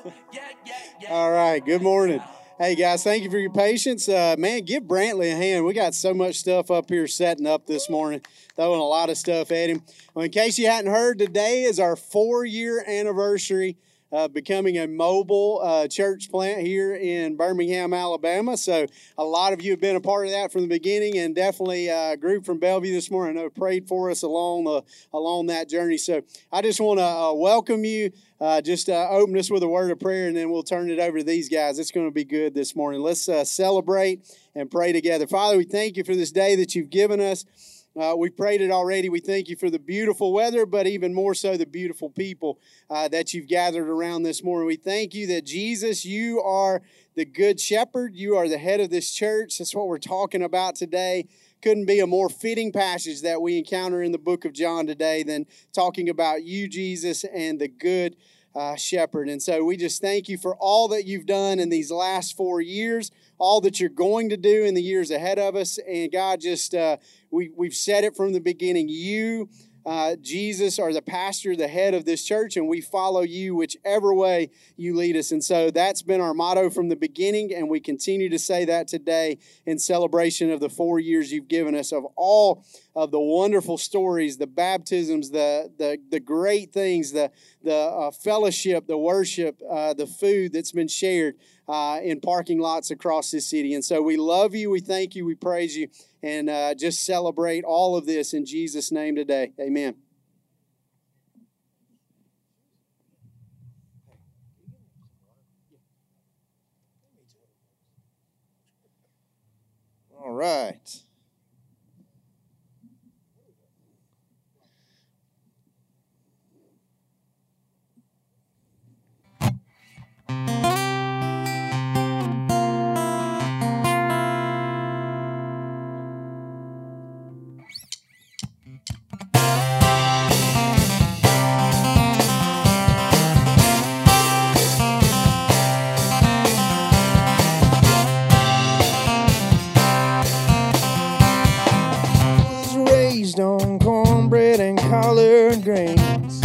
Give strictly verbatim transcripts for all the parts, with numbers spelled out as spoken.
All right, good morning. Hey, guys, thank you for your patience. Uh, man, give Brantley a hand. We got so much stuff up here setting up this morning, throwing a lot of stuff at him. Well, in case you hadn't heard, today is our four-year anniversary of becoming a mobile uh, church plant here in Birmingham, Alabama. So a lot of you have been a part of that from the beginning, and definitely uh, a group from Bellevue this morning I know prayed for us along the along that journey. So I just want to uh, welcome you. Uh, just uh, open us with a word of prayer, and then we'll turn it over to these guys. It's going to be good this morning. Let's uh, celebrate and pray together. Father, we thank you for this day that you've given us. Uh, we prayed it already. We thank you for the beautiful weather, but even more so the beautiful people uh, that you've gathered around this morning. We thank you that, Jesus, you are the good shepherd. You are the head of this church. That's what we're talking about today. Couldn't be a more fitting passage that we encounter in the book of John today than talking about you, Jesus, and the good uh, shepherd. And so we just thank you for all that you've done in these last four years, all that you're going to do in the years ahead of us. And God, just uh, we, we've said it from the beginning. You, uh, Jesus, are the pastor, the head of this church, and we follow you whichever way you lead us. And so that's been our motto from the beginning, and we continue to say that today in celebration of the four years you've given us, of all of the wonderful stories, the baptisms, the the, the great things, the, the uh, fellowship, the worship, uh, the food that's been shared uh, in parking lots across this city. And so we love you, we thank you, we praise you, and uh, just celebrate all of this in Jesus' name today. Amen. All right. On cornbread and collard greens,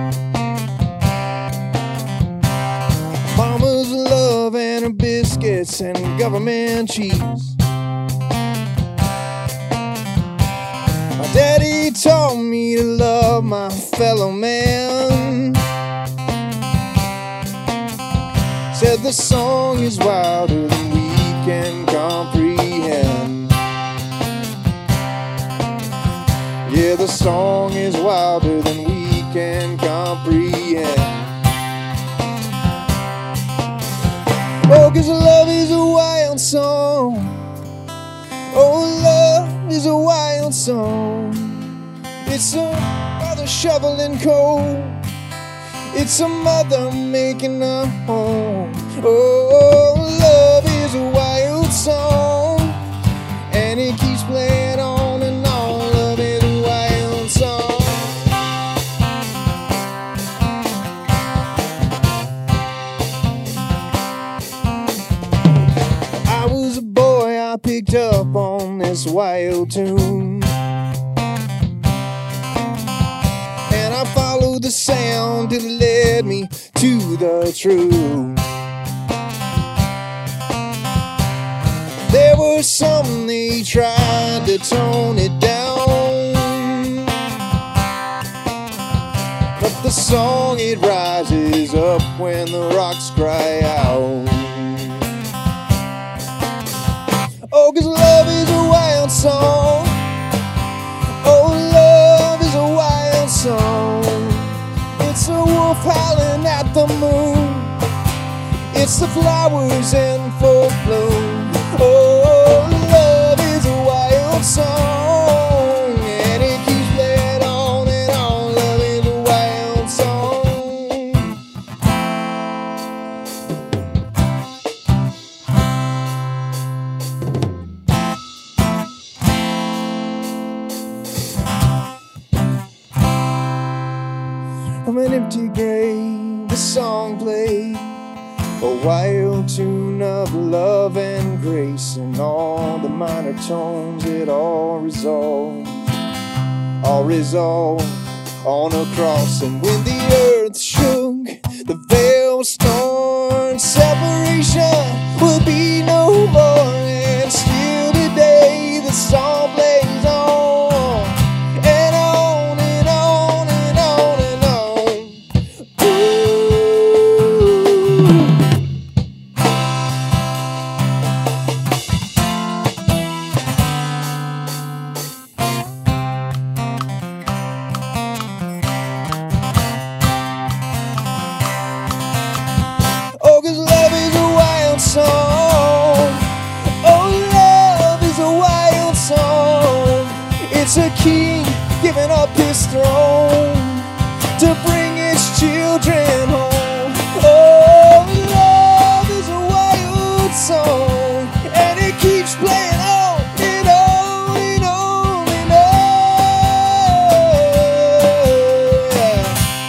Mama's love and her biscuits and government cheese. My daddy taught me to love my fellow man. Said the song is wilder than we can comprehend. Yeah, the song is wilder than we can comprehend. Oh, 'cause love is a wild song. Oh, love is a wild song. It's a mother shoveling coal. It's a mother making a home. Oh, love is a wild song, and it keeps playing on and on. Love is a wild song. I was a boy, I picked up on this wild tune, and I followed the sound that led me to the truth. There was some they tried to tone it down, but the song it rises up when the rocks cry out. Oh, 'cause love is a wild song. Oh, love is a wild song. It's a wolf howling at the moon. It's the flowers in full bloom. Oh, love is a wild song, and it keeps playing on and on. Love is a wild song. From an empty grave, the song played, a wild tune of love and grace, and all the minor tones it all resolved, all resolved on a cross. And when the earth shook, the veil was torn king, giving up his throne to bring his children home. Oh, love is a wild song, and it keeps playing on and on and on and on. Yeah.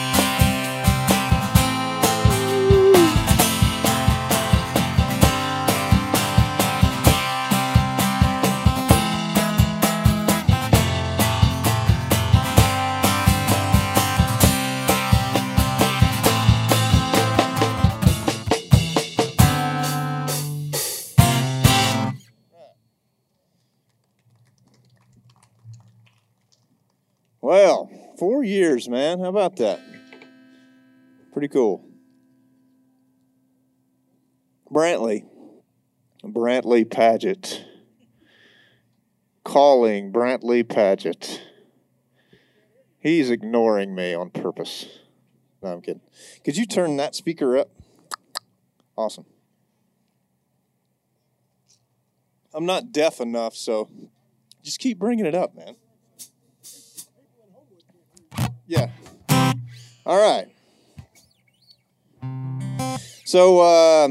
Well, four years, man. How about that? Pretty cool. Brantley. Brantley Paget. Calling Brantley Paget. He's ignoring me on purpose. No, I'm kidding. Could you turn that speaker up? Awesome. I'm not deaf enough, so just keep bringing it up, man. Yeah. All right. So, uh,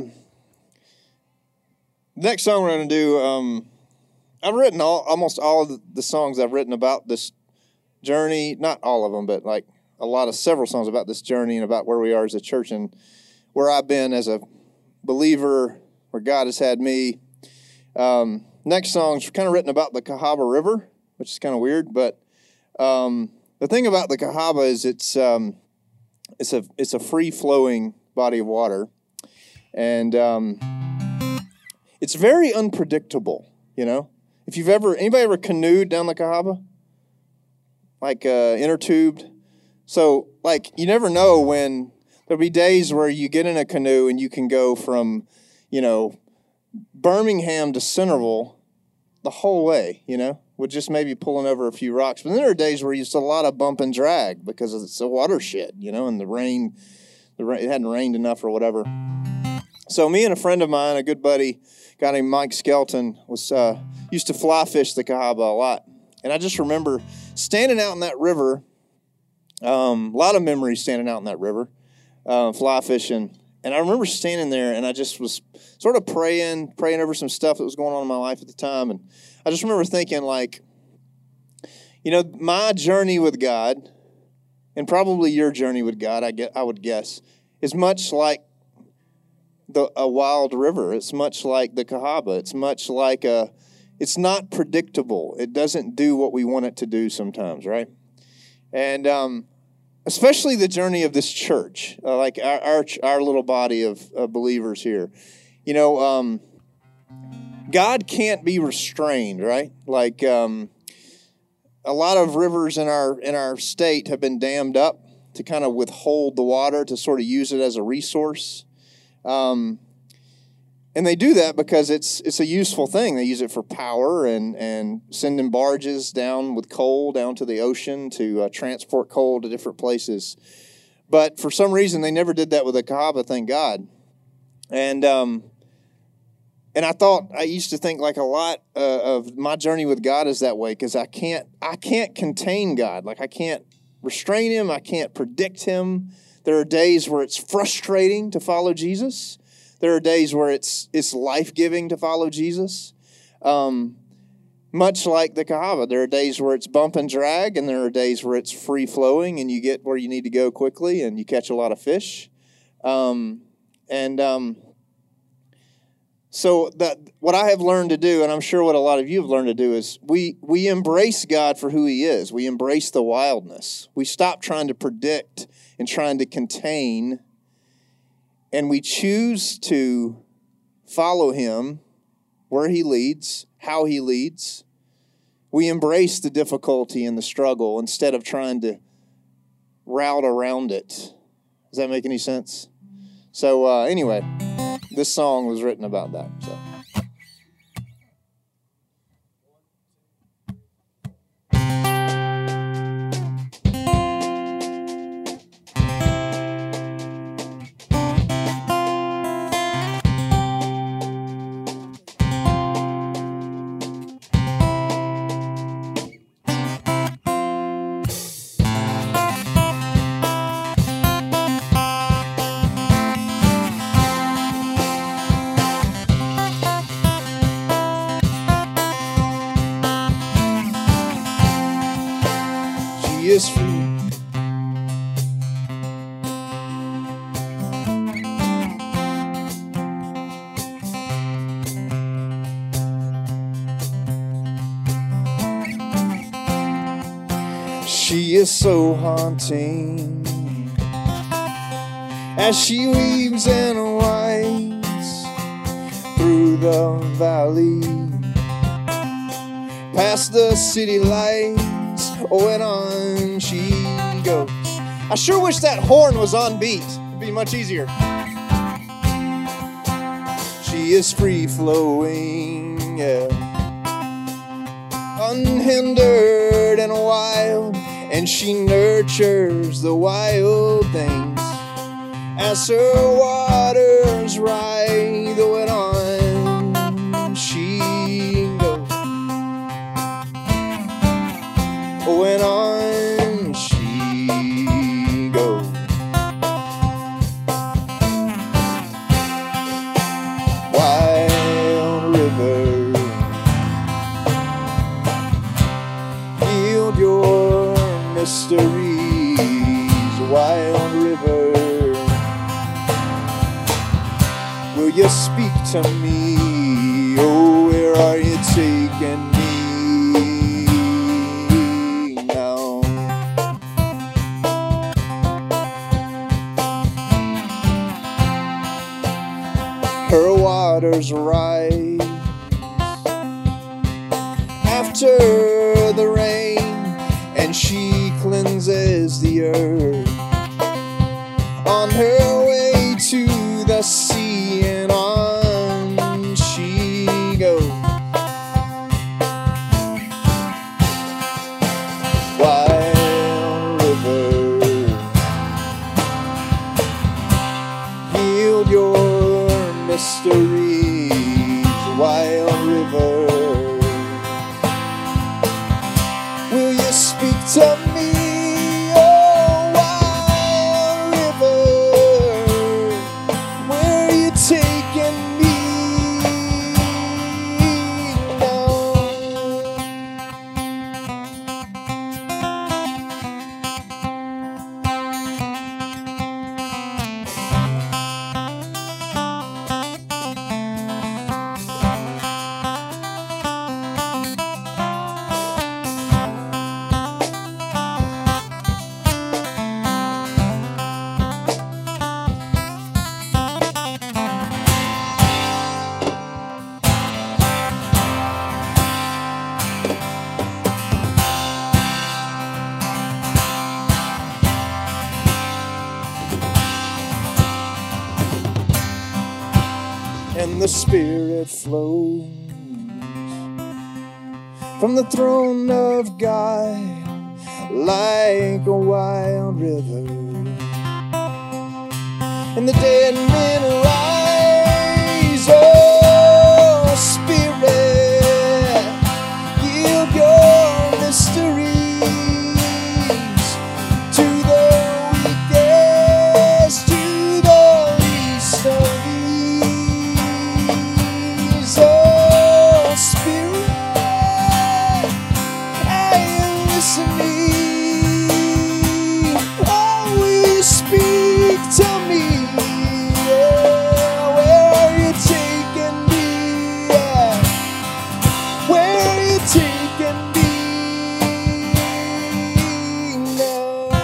next song we're going to do, um, I've written all, almost all of the songs I've written about this journey. Not all of them, but like a lot of several songs about this journey and about where we are as a church and where I've been as a believer, where God has had me. Um, next song's kind of written about the Cahaba River, which is kind of weird, but um, the thing about the Cahaba is it's um, it's a it's a free flowing body of water, and um, it's very unpredictable. You know, if you've ever anybody ever canoed down the Cahaba, like uh, inner tubed, so like you never know when there'll be days where you get in a canoe and you can go from, you know, Birmingham to Centerville the whole way, you know, with just maybe pulling over a few rocks. But then there are days where it's a lot of bump and drag because it's a watershed, you know, and the rain, the rain, it hadn't rained enough or whatever. So me and a friend of mine, a good buddy, a guy named Mike Skelton, was uh, used to fly fish the Cahaba a lot. And I just remember standing out in that river, um, a lot of memories standing out in that river, uh, fly fishing. And I remember standing there, and I just was sort of praying, praying over some stuff that was going on in my life at the time. And I just remember thinking, like, you know, my journey with God, and probably your journey with God, I get, I would guess, is much like the a wild river. It's much like the Cahaba. It's much like a, it's not predictable. It doesn't do what we want it to do sometimes, right? And um especially the journey of this church, uh, like our, our our little body of, of believers here. You know, um, God can't be restrained, right? Like um, a lot of rivers in our in our state have been dammed up to kind of withhold the water, to sort of use it as a resource. Um, and they do that because it's it's a useful thing. They use it for power and, and sending barges down with coal down to the ocean to uh, transport coal to different places. But for some reason, they never did that with the Cahaba, thank God. And um, and I thought, I used to think like a lot uh, of my journey with God is that way, because I can't I can't contain God. Like I can't restrain him. I can't predict him. There are days where it's frustrating to follow Jesus. There are days where it's it's life-giving to follow Jesus. Um, much like the Cahaba, there are days where it's bump and drag, and there are days where it's free-flowing, and you get where you need to go quickly, and you catch a lot of fish. Um, and um, so that what I have learned to do, and I'm sure what a lot of you have learned to do, is we we embrace God for who he is. We embrace the wildness. We stop trying to predict and trying to contain, and we choose to follow him where he leads, how he leads. We embrace the difficulty and the struggle instead of trying to route around it. Does that make any sense? So uh, anyway, this song was written about that. So. is free. She is so haunting as she weaves and winds through the valley, past the city lights, oh, and on she goes. I sure wish that horn was on beat. It'd be much easier. She is free-flowing, yeah, unhindered and wild, and she nurtures the wild things as her waters ride, oh, and on she goes, oh, and on she goes. Wild river, yield your mysteries, wild river. Will you speak to me? Oh, where are you taking me now? Her waters rise after the rain, and she cleanses the earth on her way to the sea, and on she goes. Wild river, yield your mysteries, wild river. Will you speak to me? Oh, wild river, where are you taking me now? And the Spirit flows from the throne of God like a wild river, and the dead men rise. Oh, Spirit, yield your mysteries to the weakest, to the least of these. Oh, Spirit, I am listening. Oh, will you speak to me? Yeah, where are you taking me? Yeah, where are you taking me now?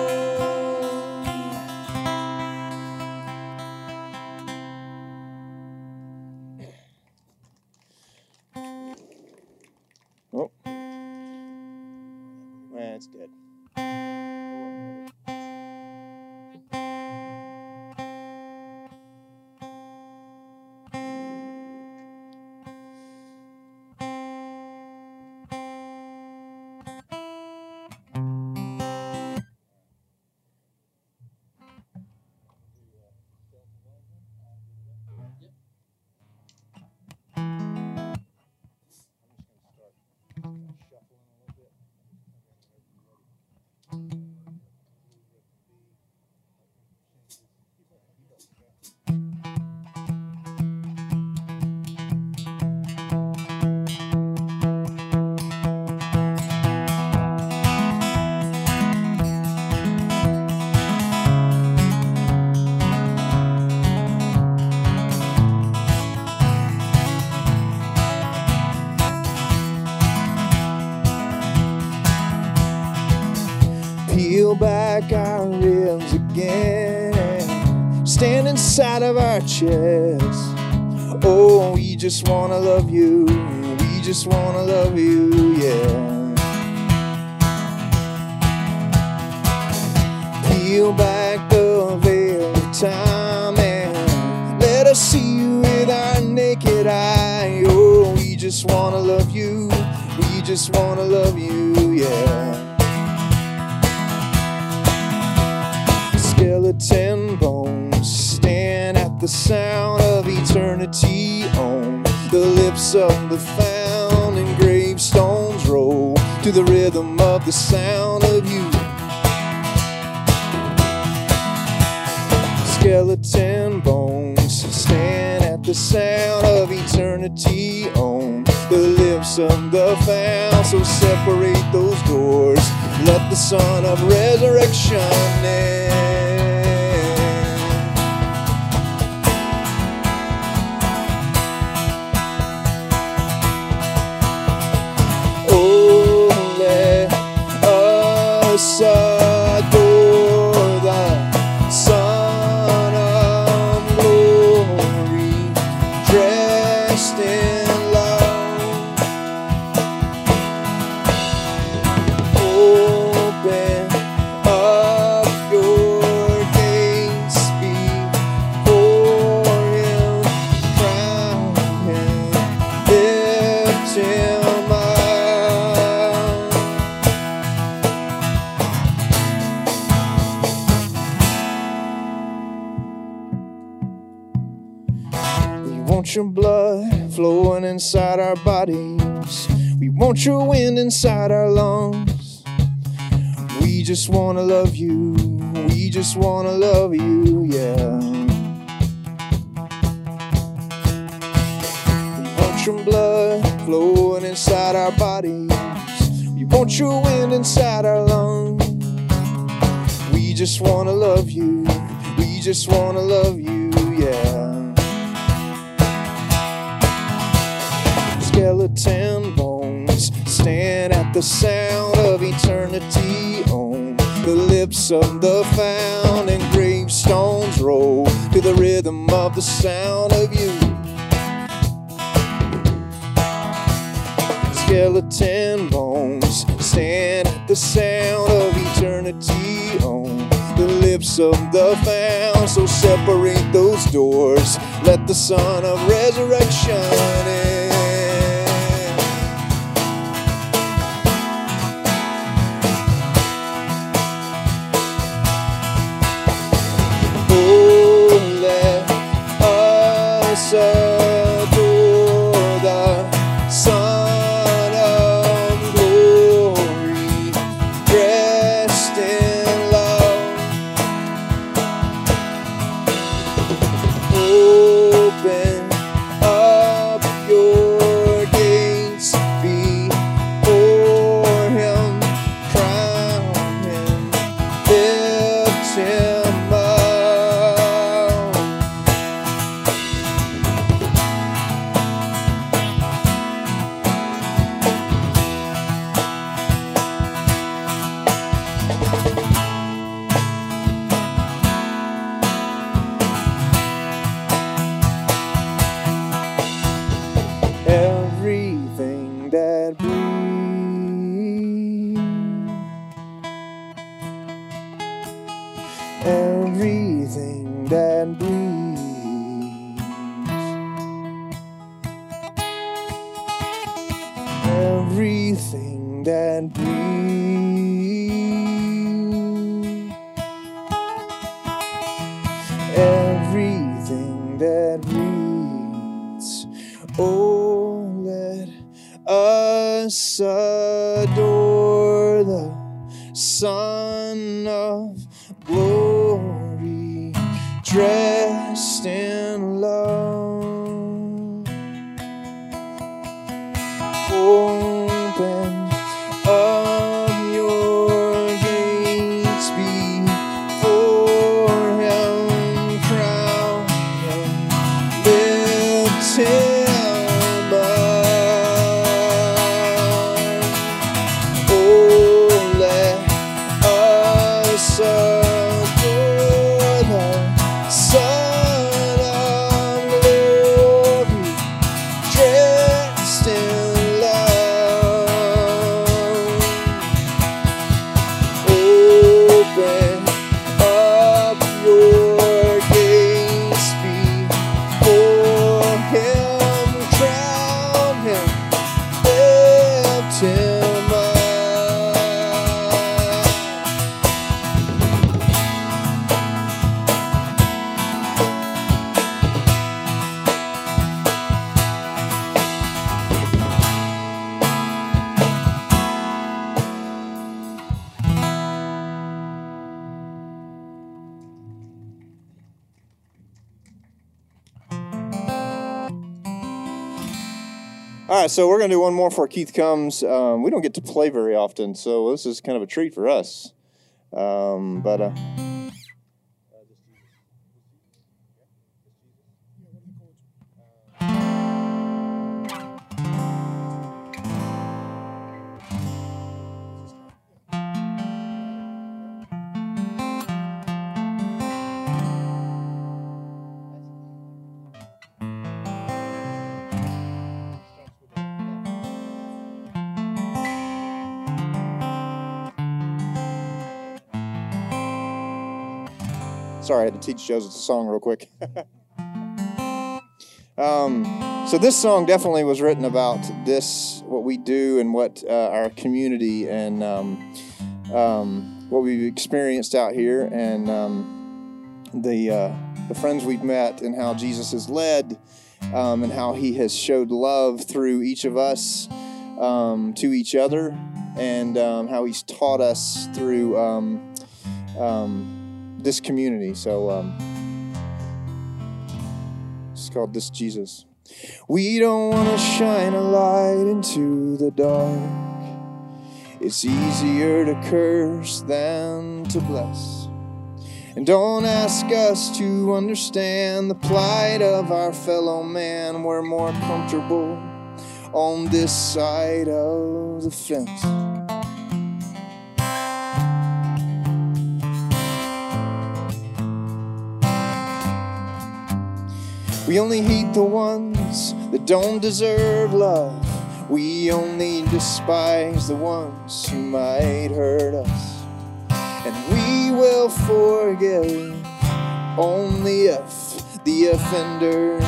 Oh, man, it's dead. again, stand inside of our chest. Oh, we just wanna love you, we just wanna love you, yeah. Peel back the veil of time and let us see you with our naked eye. Oh, we just wanna love you, we just wanna love you, yeah. Skeleton bones stand at the sound of eternity on the lips of the found, and gravestones roll to the rhythm of the sound of you. Skeleton bones stand at the sound of eternity on the lips of the found. So separate those doors, let the Son of Resurrection in. Oh, let us adore the Son of Glory, dressed in love. Open up your gates before Him, crown Him, lift Him up. We want your blood flowing inside our bodies. We want your wind inside our lungs. We just wanna love you. We just wanna love you, yeah. We want your blood flowing inside our bodies. We want your wind inside our lungs. We just wanna love you. We just wanna love you, yeah. Skeleton bones stand at the sound of eternity on the lips of the found, and gravestones roll to the rhythm of the sound of you. Skeleton bones stand at the sound of eternity on the lips of the found. So separate those doors, let the Son of Resurrection in. Adore the Son of Glory, dressed in love. Open up your gates before Him, crown Him, lift Him up. Everything that breathes, everything that breathes, everything that breathes, everything that breathes. Oh, let us adore the Son of Glory, dressed in love. Open up your gates before Him, crown Him, lift Him. Adore All right, so we're going to do one more before Keith comes. Um, we don't get to play very often, so this is kind of a treat for us. Um, but uh, sorry, I had to teach Joseph the song real quick. um, so this song definitely was written about this, what we do and what uh, our community and um, um, what we've experienced out here, and um, the uh, the friends we've met, and how Jesus has led, um, and how He has showed love through each of us um, to each other, and um, how He's taught us through um, um, this community. So um, it's called This Jesus. We don't want to shine a light into the dark. It's easier to curse than to bless. And don't ask us to understand the plight of our fellow man. We're more comfortable on this side of the fence. We only hate the ones that don't deserve love. We only despise the ones who might hurt us. And we will forgive only if the offenders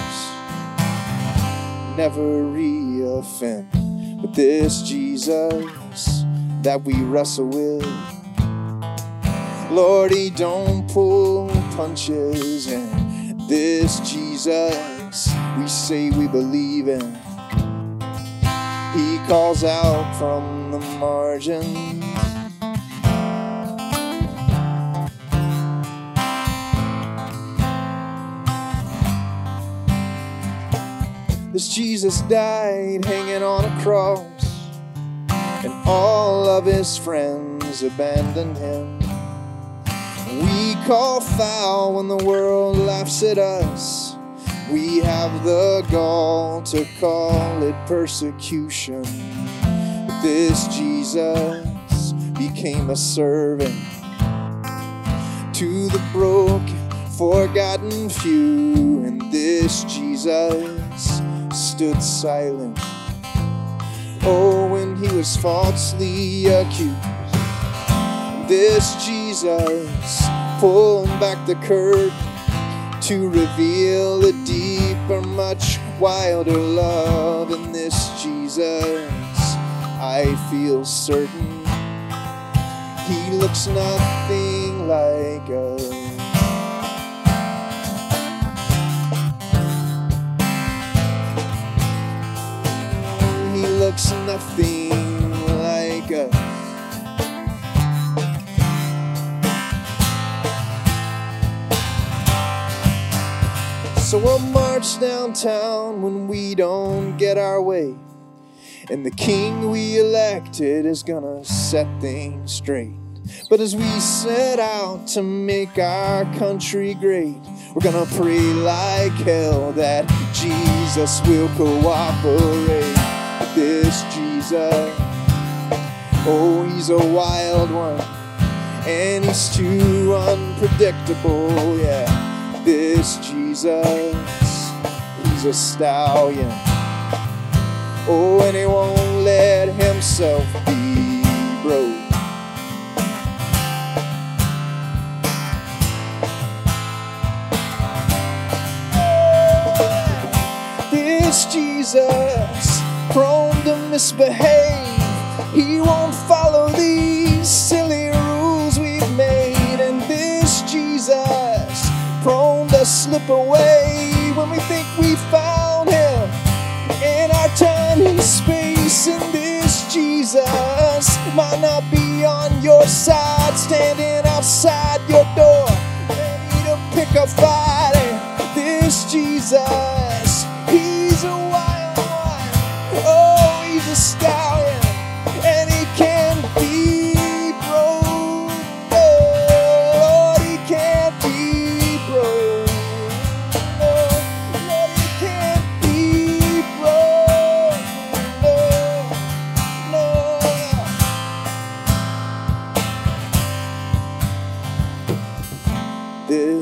never re-offend. But this Jesus that we wrestle with, Lord, He don't pull punches, and this Jesus we say we believe in, He calls out from the margin. This Jesus died hanging on a cross, and all of His friends abandoned Him. We call foul when the world laughs at us. We have the gall to call it persecution. But this Jesus became a servant to the broken, forgotten few. And this Jesus stood silent, oh, when He was falsely accused. This Jesus pulled back the curtain to reveal a deeper, much wilder love. In this Jesus, I feel certain He looks nothing like us. He looks nothing like us. So we'll march downtown when we don't get our way, and the king we elected is gonna set things straight. But as we set out to make our country great, we're gonna pray like hell that Jesus will cooperate. But this Jesus, oh, He's a wild one, and He's too unpredictable, yeah. This Jesus, He's a stallion, oh, and He won't let Himself be broke. This Jesus, prone to misbehave, He won't follow these silly rules we've made. And this Jesus, prone to slip away when we think we found Him in our time and space. And this Jesus might not be on your side, standing outside your door, ready to pick a fight. And this Jesus, He's a wild one, oh,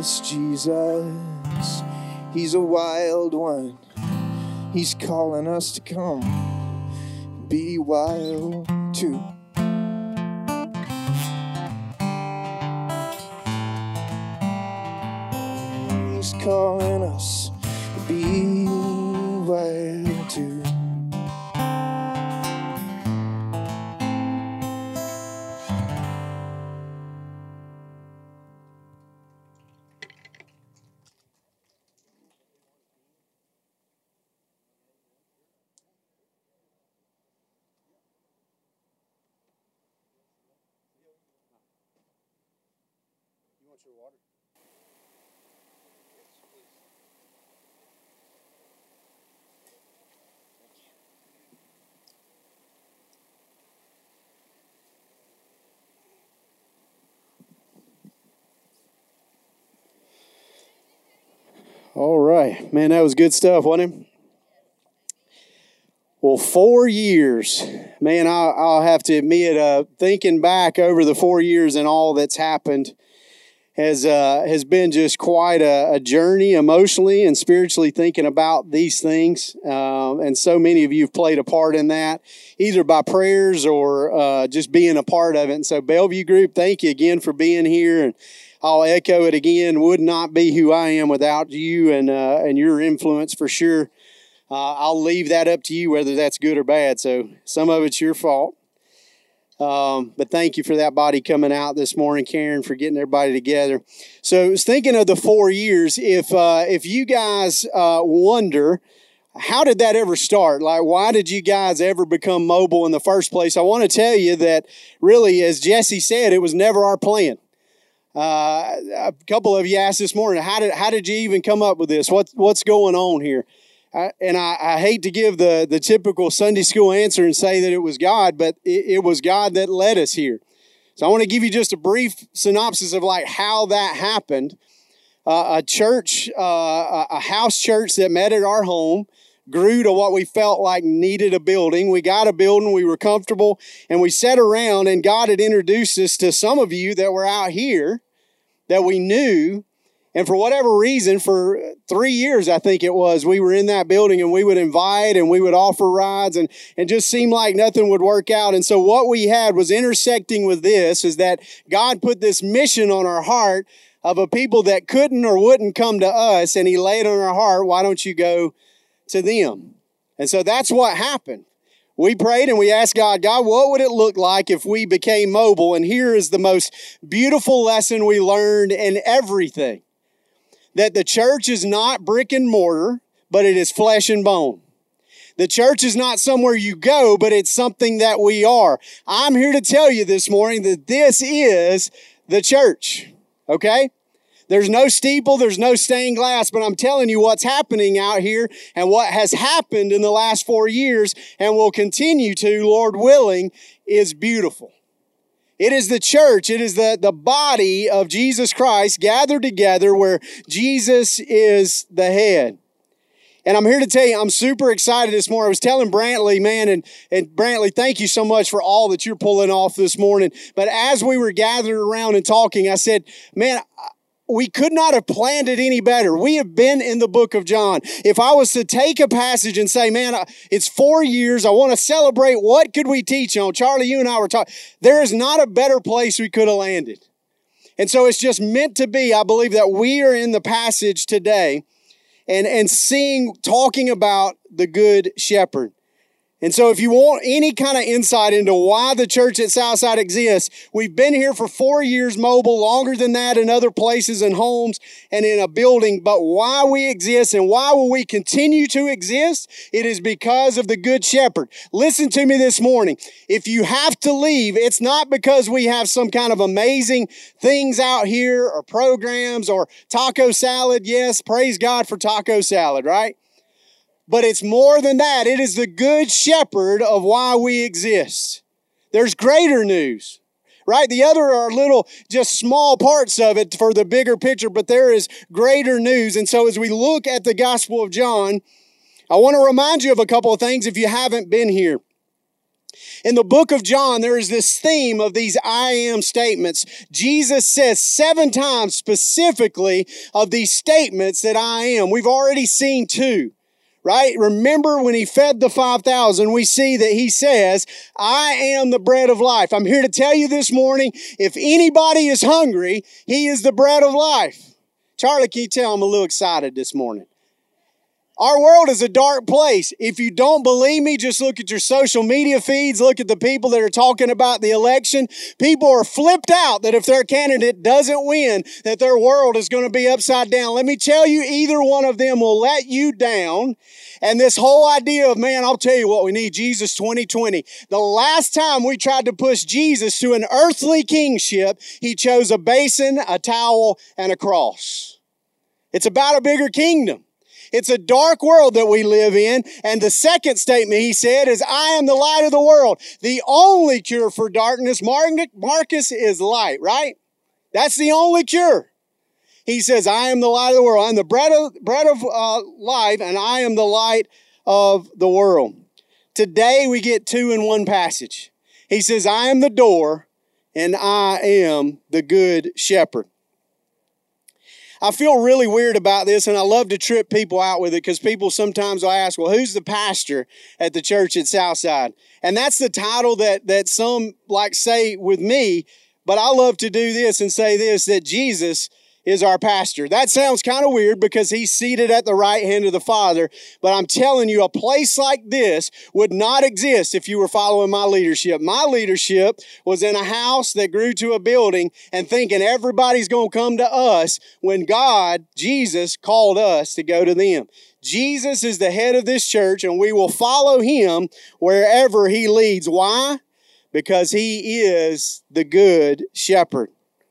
this Jesus. He's a wild one. He's calling us to come be wild too. He's calling us to be wild too. Your water. All right, man, that was good stuff, wasn't it? Well, four years, man, I'll, I'll have to admit, uh, thinking back over the four years and all that's happened, has uh, has been just quite a, a journey emotionally and spiritually thinking about these things. Um, and so many of you have played a part in that, either by prayers or uh, just being a part of it. And so Bellevue Group, thank you again for being here. And I'll echo it again, would not be who I am without you and uh, and your influence for sure. Uh, I'll leave that up to you, whether that's good or bad. So some of it's your fault. Um, but thank you for that body coming out this morning, Karen, for getting everybody together. So I was thinking of the four years. If uh, if you guys uh, wonder, how did that ever start? Like, why did you guys ever become mobile in the first place? I want to tell you that really, as Jesse said, it was never our plan. Uh, a couple of you asked this morning, how did how did you even come up with this? What what's going on here? I, and I, I hate to give the, the typical Sunday school answer and say that it was God, but it, it was God that led us here. So I want to give you just a brief synopsis of like how that happened. Uh, a church, uh, a house church that met at our home grew to what we felt like needed a building. We got a building, we were comfortable, and we sat around, and God had introduced us to some of you that were out here that we knew. And for whatever reason, for three years, I think it was, we were in that building and we would invite and we would offer rides and, and just seemed like nothing would work out. And so what we had was intersecting with this is that God put this mission on our heart of a people that couldn't or wouldn't come to us. And he laid on our heart, why don't you go to them? And so that's what happened. We prayed and we asked God, God, what would it look like if we became mobile? And here is the most beautiful lesson we learned in everything. That the church is not brick and mortar, but it is flesh and bone. The church is not somewhere you go, but it's something that we are. I'm here to tell you this morning that this is the church, okay? There's no steeple, there's no stained glass, but I'm telling you what's happening out here and what has happened in the last four years and will continue to, Lord willing, is beautiful. It is the church. It is the, the body of Jesus Christ gathered together where Jesus is the head. And I'm here to tell you, I'm super excited this morning. I was telling Brantley, man, and, and Brantley, thank you so much for all that you're pulling off this morning. But as we were gathered around and talking, I said, man, we could not have planned it any better. We have been in the book of John. If I was to take a passage and say, man, it's four years, I want to celebrate, what could we teach on? Charlie, you and I were talking. There is not a better place we could have landed. And so it's just meant to be. I believe that we are in the passage today and, and seeing, talking about the Good Shepherd. And so if you want any kind of insight into why the church at Southside exists, we've been here for four years mobile, longer than that in other places and homes and in a building. But why we exist and why will we continue to exist? It is because of the Good Shepherd. Listen to me this morning. If you have to leave, it's not because we have some kind of amazing things out here or programs or taco salad. Yes, praise God for taco salad, right? But it's more than that. It is the Good Shepherd of why we exist. There's greater news, right? The other are little, just small parts of it for the bigger picture, but there is greater news. And so as we look at the Gospel of John, I want to remind you of a couple of things if you haven't been here. In the book of John, there is this theme of these I am statements. Jesus says seven times specifically of these statements that I am. We've already seen two, right? Remember when he fed the five thousand, we see that he says, I am the bread of life. I'm here to tell you this morning, if anybody is hungry, he is the bread of life. Charlie, can you tell I'm a little excited this morning? Our world is a dark place. If you don't believe me, just look at your social media feeds. Look at the people that are talking about the election. People are flipped out that if their candidate doesn't win, that their world is going to be upside down. Let me tell you, either one of them will let you down. And this whole idea of, man, I'll tell you what we need, Jesus twenty twenty. The last time we tried to push Jesus to an earthly kingship, he chose a basin, a towel, and a cross. It's about a bigger kingdom. It's a dark world that we live in. And the second statement he said is, I am the light of the world. The only cure for darkness, Marcus, is light, right? That's the only cure. He says, I am the light of the world. I'm the bread of, bread of uh, life, and I am the light of the world. Today we get two in one passage. He says, I am the door, and I am the good shepherd. I feel really weird about this, and I love to trip people out with it because people sometimes will ask, well, who's the pastor at the church at Southside? And that's the title that, that some like say with me, but I love to do this and say this, that Jesus is our pastor. That sounds kind of weird because he's seated at the right hand of the Father, but I'm telling you, a place like this would not exist if you were following my leadership. My leadership was in a house that grew to a building and thinking everybody's going to come to us when God, Jesus, called us to go to them. Jesus is the head of this church, and we will follow him wherever he leads. Why? Because he is the good shepherd.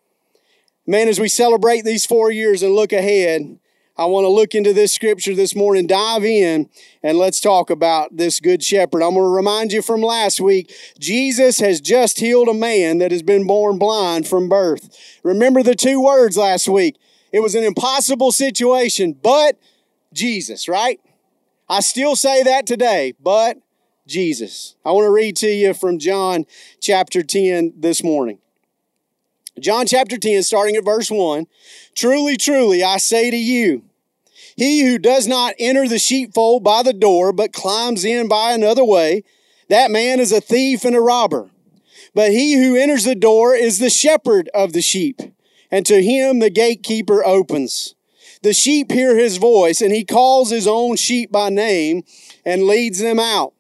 Man, as we celebrate these four years and look ahead, I want to look into this scripture this morning, dive in, and let's talk about this good shepherd. I'm going to remind you from last week, Jesus has just healed a man that has been born blind from birth. Remember the two words last week. It was an impossible situation, but Jesus, right? I still say that today, but Jesus. I want to read to you from John chapter ten this morning. John chapter ten, starting at verse one, truly, truly, I say to you, he who does not enter the sheepfold by the door, but climbs in by another way, that man is a thief and a robber. But he who enters the door is the shepherd of the sheep, and to him the gatekeeper opens. The sheep hear his voice, and he calls his own sheep by name and leads them out.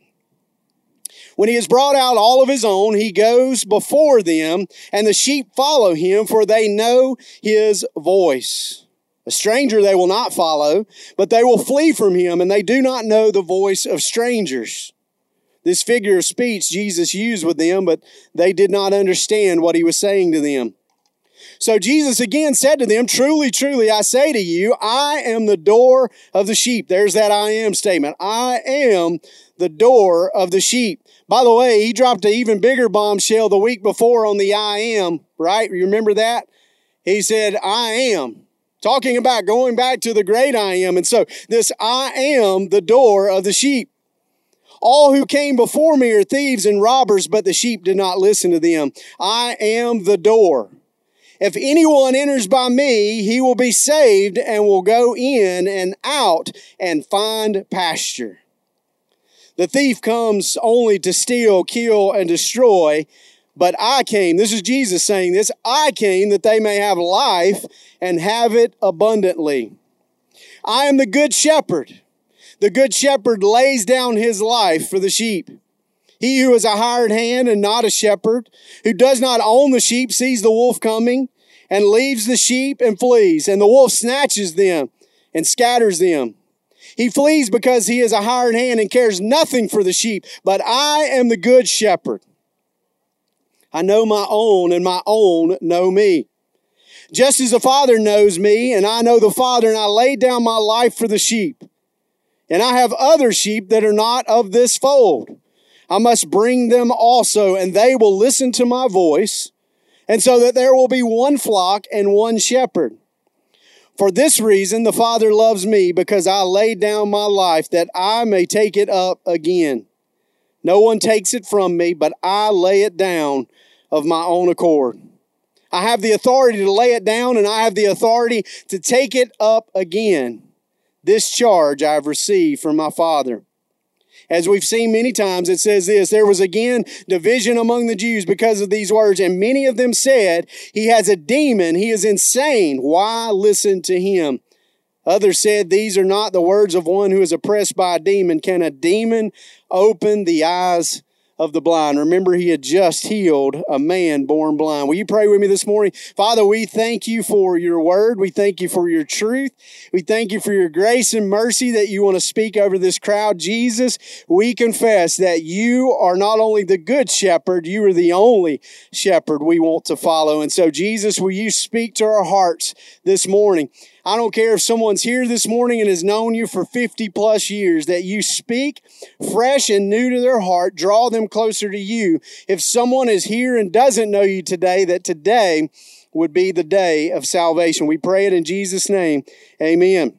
When he has brought out all of his own, he goes before them, and the sheep follow him, for they know his voice. A stranger they will not follow, but they will flee from him, and they do not know the voice of strangers. This figure of speech Jesus used with them, but they did not understand what he was saying to them. So Jesus again said to them, truly, truly, I say to you, I am the door of the sheep. There's that I am statement. I am the door of the sheep. By the way, he dropped an even bigger bombshell the week before on the I am, right? You remember that? He said, I am. Talking about going back to the great I am. And so this I am the door of the sheep. All who came before me are thieves and robbers, but the sheep did not listen to them. I am the door. If anyone enters by me, he will be saved and will go in and out and find pasture. The thief comes only to steal, kill, and destroy. But I came, this is Jesus saying this, I came that they may have life and have it abundantly. I am the good shepherd. The good shepherd lays down his life for the sheep. He who is a hired hand and not a shepherd, who does not own the sheep, sees the wolf coming and leaves the sheep and flees. And the wolf snatches them and scatters them. He flees because he is a hired hand and cares nothing for the sheep. But I am the good shepherd. I know my own, and my own know me. Just as the Father knows me, and I know the Father, and I lay down my life for the sheep. And I have other sheep that are not of this fold. I must bring them also, and they will listen to my voice, and so that there will be one flock and one shepherd. For this reason, the Father loves me, because I laid down my life that I may take it up again. No one takes it from me, but I lay it down of my own accord. I have the authority to lay it down, and I have the authority to take it up again. This charge I have received from my Father. As we've seen many times, it says this, there was again division among the Jews because of these words, and many of them said, he has a demon, he is insane. Why listen to him? Others said, these are not the words of one who is oppressed by a demon. Can a demon open the eyes of the blind? Remember, he had just healed a man born blind. Will you pray with me this morning? Father, we thank you for your word. We thank you for your truth. We thank you for your grace and mercy that you want to speak over this crowd. Jesus, we confess that you are not only the good shepherd, you are the only shepherd we want to follow. And so, Jesus, will you speak to our hearts this morning? I don't care if someone's here this morning and has known you for fifty plus years, that you speak fresh and new to their heart, draw them closer to you. If someone is here and doesn't know you today, that today would be the day of salvation. We pray it in Jesus' name. Amen.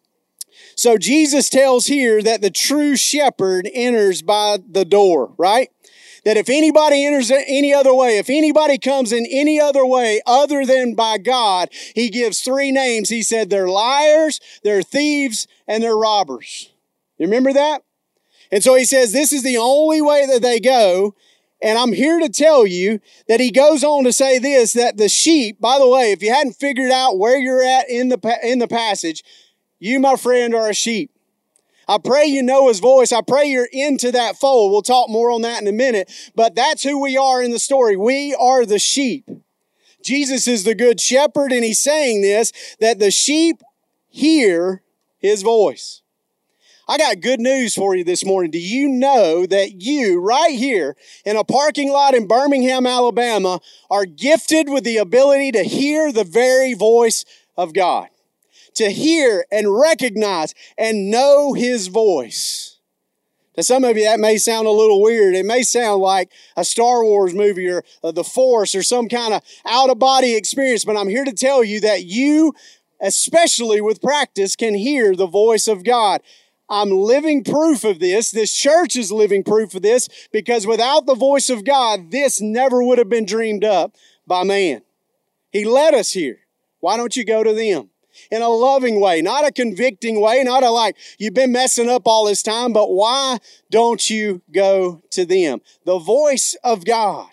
So Jesus tells here that the true shepherd enters by the door, right? That if anybody enters any other way, if anybody comes in any other way other than by God, he gives three names. He said they're liars, they're thieves, and they're robbers. You remember that? And so he says this is the only way that they go. And I'm here to tell you that he goes on to say this, that the sheep, by the way, if you hadn't figured out where you're at in the, in the passage, you, my friend, are a sheep. I pray you know his voice. I pray you're into that fold. We'll talk more on that in a minute. But that's who we are in the story. We are the sheep. Jesus is the good shepherd, and he's saying this, that the sheep hear his voice. I got good news for you this morning. Do you know that you, right here in a parking lot in Birmingham, Alabama, are gifted with the ability to hear the very voice of God? To hear and recognize and know his voice. To some of you, that may sound a little weird. It may sound like a Star Wars movie or uh, The Force or some kind of out-of-body experience, but I'm here to tell you that you, especially with practice, can hear the voice of God. I'm living proof of this. This church is living proof of this, because without the voice of God, this never would have been dreamed up by man. He led us here. Why don't you go to them? In a loving way, not a convicting way, not a like, you've been messing up all this time, but why don't you go to them? The voice of God.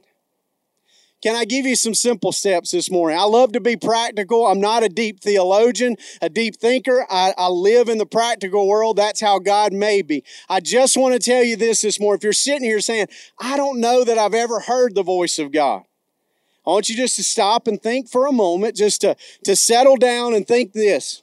Can I give you some simple steps this morning? I love to be practical. I'm not a deep theologian, a deep thinker. I, I live in the practical world. That's how God made me. I just want to tell you this this morning. If you're sitting here saying, I don't know that I've ever heard the voice of God, I want you just to stop and think for a moment, just to, to settle down and think this.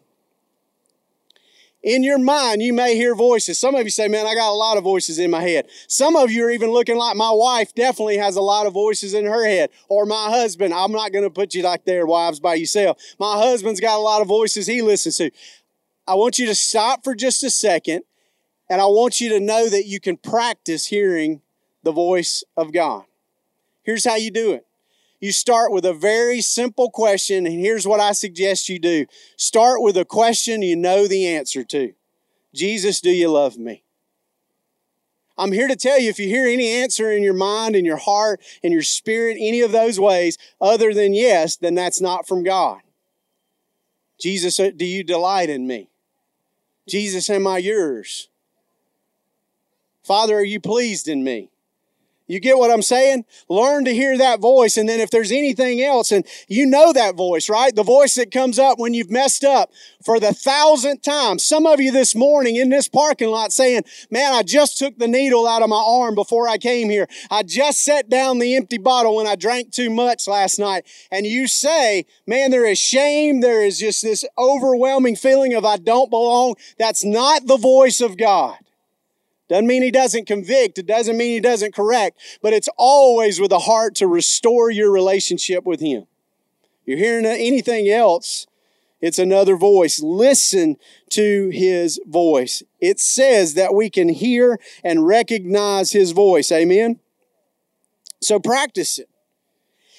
In your mind, you may hear voices. Some of you say, man, I got a lot of voices in my head. Some of you are even looking like my wife definitely has a lot of voices in her head. Or my husband. I'm not going to put you like there, wives, by yourself. My husband's got a lot of voices he listens to. I want you to stop for just a second, and I want you to know that you can practice hearing the voice of God. Here's how you do it. You start with a very simple question, and here's what I suggest you do. Start with a question you know the answer to. Jesus, do you love me? I'm here to tell you, if you hear any answer in your mind, in your heart, in your spirit, any of those ways, other than yes, then that's not from God. Jesus, do you delight in me? Jesus, am I yours? Father, are you pleased in me? You get what I'm saying? Learn to hear that voice. And then if there's anything else, and you know that voice, right? The voice that comes up when you've messed up for the thousandth time. Some of you this morning in this parking lot saying, man, I just took the needle out of my arm before I came here. I just set down the empty bottle when I drank too much last night. And you say, man, there is shame. There is just this overwhelming feeling of I don't belong. That's not the voice of God. Doesn't mean he doesn't convict. It doesn't mean he doesn't correct. But it's always with a heart to restore your relationship with him. You're hearing anything else, it's another voice. Listen to his voice. It says that we can hear and recognize his voice. Amen? So practice it.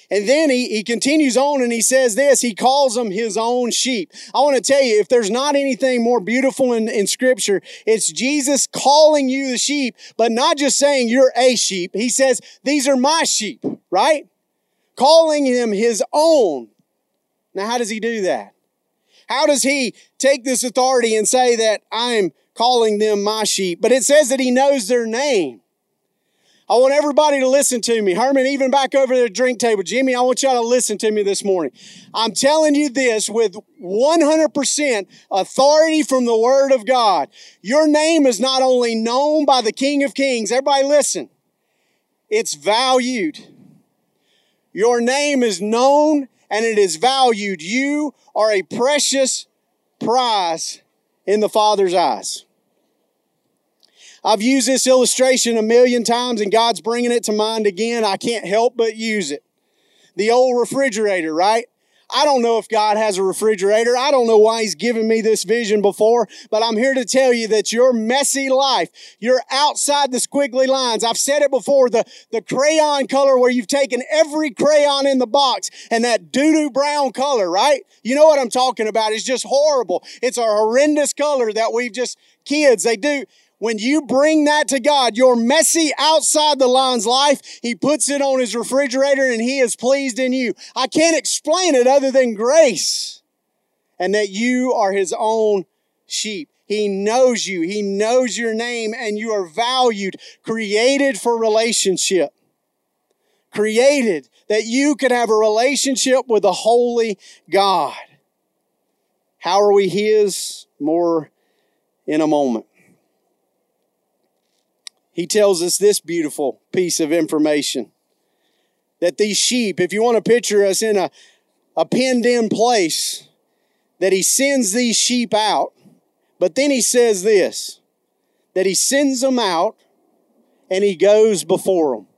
And then he, he continues on and he says this, he calls them his own sheep. I want to tell you, if there's not anything more beautiful in, in Scripture, it's Jesus calling you the sheep, but not just saying you're a sheep. He says, these are my sheep, right? Calling him his own. Now, how does he do that? How does he take this authority and say that I'm calling them my sheep? But it says that he knows their name. I want everybody to listen to me. Herman, even back over there at the drink table. Jimmy, I want y'all to listen to me this morning. I'm telling you this with one hundred percent authority from the Word of God. Your name is not only known by the King of Kings. Everybody listen. It's valued. Your name is known and it is valued. You are a precious prize in the Father's eyes. I've used this illustration a million times and God's bringing it to mind again. I can't help but use it. The old refrigerator, right? I don't know if God has a refrigerator. I don't know why He's given me this vision before, but I'm here to tell you that your messy life, you're outside the squiggly lines. I've said it before, the, the crayon color where you've taken every crayon in the box and that doo-doo brown color, right? You know what I'm talking about. It's just horrible. It's a horrendous color that we've just, kids, they do. When you bring that to God, your messy outside the lines life, He puts it on His refrigerator and He is pleased in you. I can't explain it other than grace and that you are His own sheep. He knows you. He knows your name and you are valued, created for relationship. Created that you could have a relationship with a holy God. How are we His? More in a moment. He tells us this beautiful piece of information. That these sheep, if you want to picture us in a, a penned-in place, that He sends these sheep out. But then He says this, that He sends them out and He goes before them.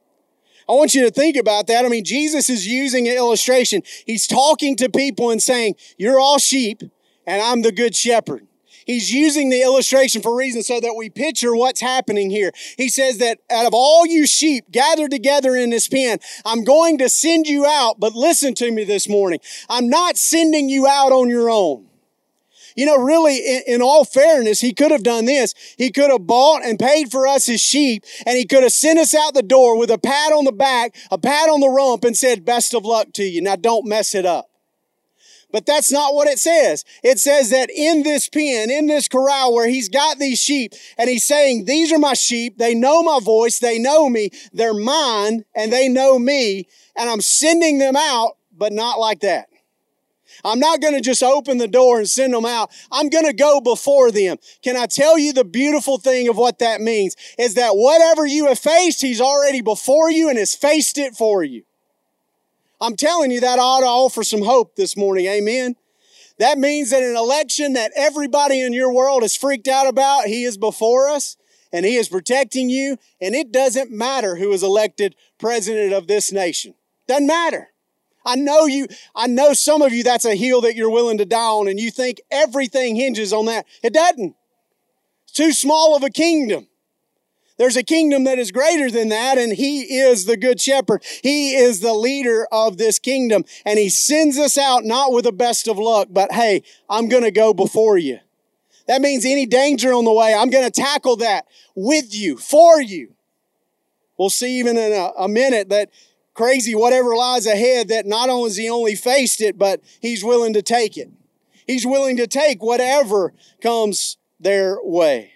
I want you to think about that. I mean, Jesus is using an illustration. He's talking to people and saying, you're all sheep and I'm the good shepherd. He's using the illustration for a reason so that we picture what's happening here. He says that out of all you sheep gathered together in this pen, I'm going to send you out, but listen to me this morning. I'm not sending you out on your own. You know, really, in, in all fairness, He could have done this. He could have bought and paid for us His sheep, and He could have sent us out the door with a pat on the back, a pat on the rump, and said, best of luck to you. Now, don't mess it up. But that's not what it says. It says that in this pen, in this corral where He's got these sheep, and He's saying, these are my sheep. They know my voice. They know me. They're mine, and they know me. And I'm sending them out, but not like that. I'm not going to just open the door and send them out. I'm going to go before them. Can I tell you the beautiful thing of what that means? Is that whatever you have faced, He's already before you and has faced it for you. I'm telling you that ought to offer some hope this morning. Amen. That means that an election that everybody in your world is freaked out about, He is before us and He is protecting you. And it doesn't matter who is elected president of this nation. Doesn't matter. I know you, I know some of you, that's a hill that you're willing to die on and you think everything hinges on that. It doesn't. It's too small of a kingdom. There's a kingdom that is greater than that, and He is the good shepherd. He is the leader of this kingdom, and He sends us out not with the best of luck, but hey, I'm going to go before you. That means any danger on the way, I'm going to tackle that with you, for you. We'll see even in a, a minute that crazy whatever lies ahead, that not only has He only faced it, but He's willing to take it. He's willing to take whatever comes their way.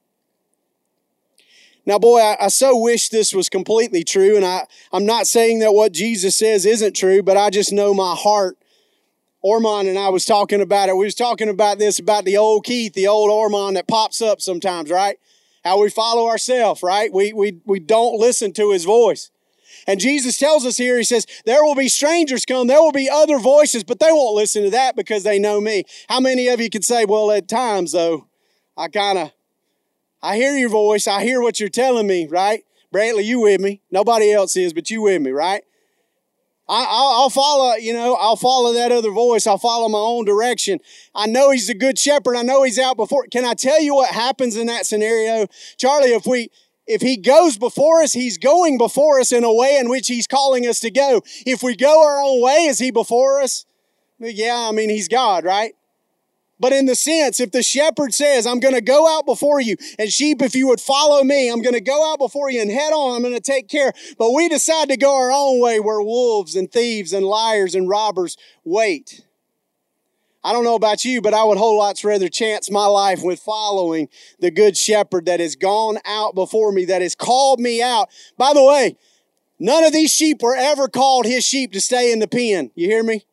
Now, boy, I, I so wish this was completely true, and I, I'm not saying that what Jesus says isn't true, but I just know my heart. Ormond and I was talking about it. We was talking about this, about the old Keith, the old Ormond that pops up sometimes, right? How we follow ourselves, right? We, we, we don't listen to his voice. And Jesus tells us here, He says, there will be strangers come, there will be other voices, but they won't listen to that because they know me. How many of you could say, well, at times, though, I kind of, I hear your voice. I hear what you're telling me, right? Brantley, you with me. Nobody else is, but you with me, right? I, I'll, I'll follow, you know, I'll follow that other voice. I'll follow my own direction. I know He's a good shepherd. I know He's out before. Can I tell you what happens in that scenario? Charlie, if we, if he goes before us, he's going before us in a way in which he's calling us to go. If we go our own way, is he before us? Yeah, I mean, he's God, right? But in the sense, if the shepherd says, I'm going to go out before you, and sheep, if you would follow me, I'm going to go out before you and head on, I'm going to take care. But we decide to go our own way where wolves and thieves and liars and robbers wait. I don't know about you, but I would whole lots rather chance my life with following the good shepherd that has gone out before me, that has called me out. By the way, none of these sheep were ever called his sheep to stay in the pen. You hear me?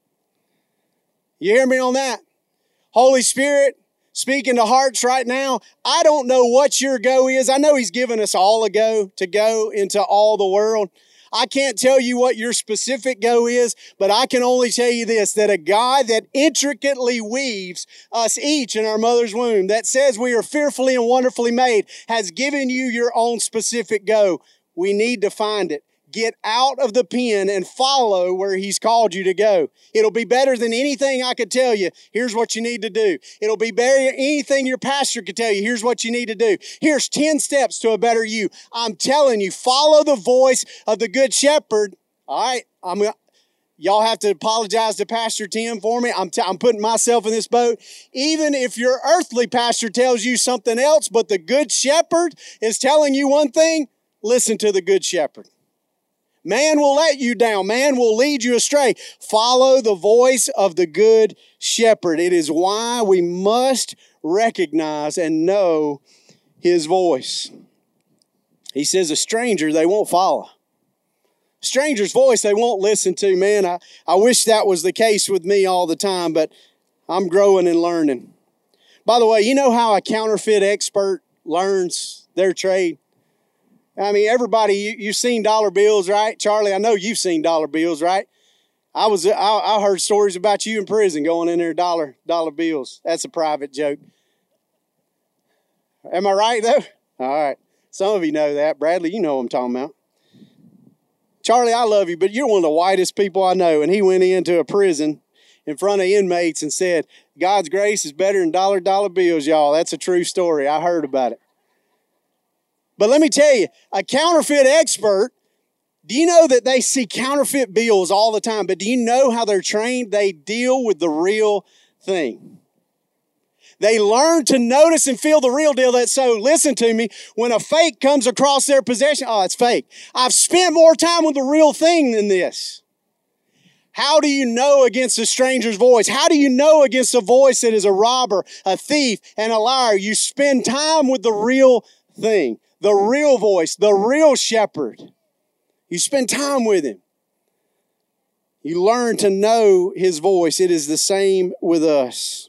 You hear me on that? Holy Spirit, speaking to hearts right now, I don't know what your go is. I know he's given us all a go to go into all the world. I can't tell you what your specific go is, but I can only tell you this, that a God that intricately weaves us each in our mother's womb, that says we are fearfully and wonderfully made, has given you your own specific go. We need to find it. Get out of the pen and follow where he's called you to go. It'll be better than anything I could tell you. Here's what you need to do. It'll be better than anything your pastor could tell you. Here's what you need to do. Here's ten steps to a better you. I'm telling you, follow the voice of the good shepherd. All right, I'm y'all have to apologize to Pastor Tim for me. I'm, t- I'm putting myself in this boat. Even if your earthly pastor tells you something else, but the good shepherd is telling you one thing, listen to the good shepherd. Man will let you down. Man will lead you astray. Follow the voice of the good shepherd. It is why we must recognize and know his voice. He says a stranger they won't follow. Stranger's voice they won't listen to. Man, I, I wish that was the case with me all the time, but I'm growing and learning. By the way, you know how a counterfeit expert learns their trade? I mean, everybody, you, you've seen dollar bills, right? Charlie, I know you've seen dollar bills, right? I was, I, I heard stories about you in prison going in there dollar, dollar bills. That's a private joke. Am I right, though? All right. Some of you know that. Bradley, you know what I'm talking about. Charlie, I love you, but you're one of the whitest people I know. And he went into a prison in front of inmates and said, God's grace is better than dollar, dollar bills, y'all. That's a true story. I heard about it. But let me tell you, a counterfeit expert, do you know that they see counterfeit bills all the time? But do you know how they're trained? They deal with the real thing. They learn to notice and feel the real deal. That so, listen to me, when a fake comes across their possession, oh, it's fake. I've spent more time with the real thing than this. How do you know against a stranger's voice? How do you know against a voice that is a robber, a thief, and a liar? You spend time with the real thing. The real voice, the real shepherd. You spend time with him. You learn to know his voice. It is the same with us.